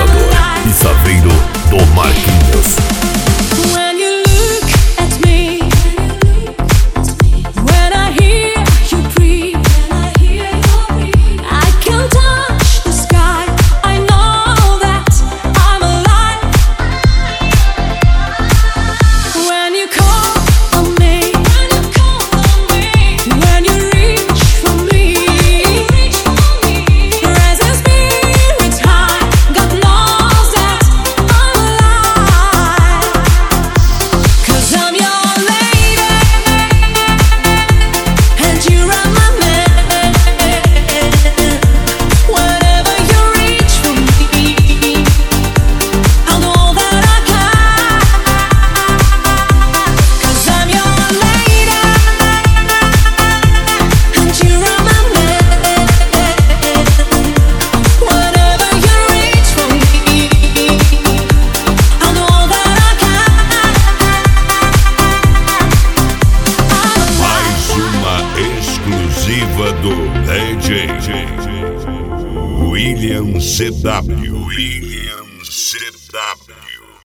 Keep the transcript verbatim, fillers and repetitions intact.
Pensador e Saveiro do Marquinhos. When you look at me, when I hear you breathe, I can touch the sky. I know that I'm alive. When you call on me, when you reach for me, rising spirits high, God knows that I'm alive. 'Cause I'm your lady, and you are my man. Whenever you reach for me, I'll know that I can. 'Cause I'm your lady, and you are my man. Whenever you reach for me, I'll know that I can. Mais uma exclusiva do D J William C W. William C W.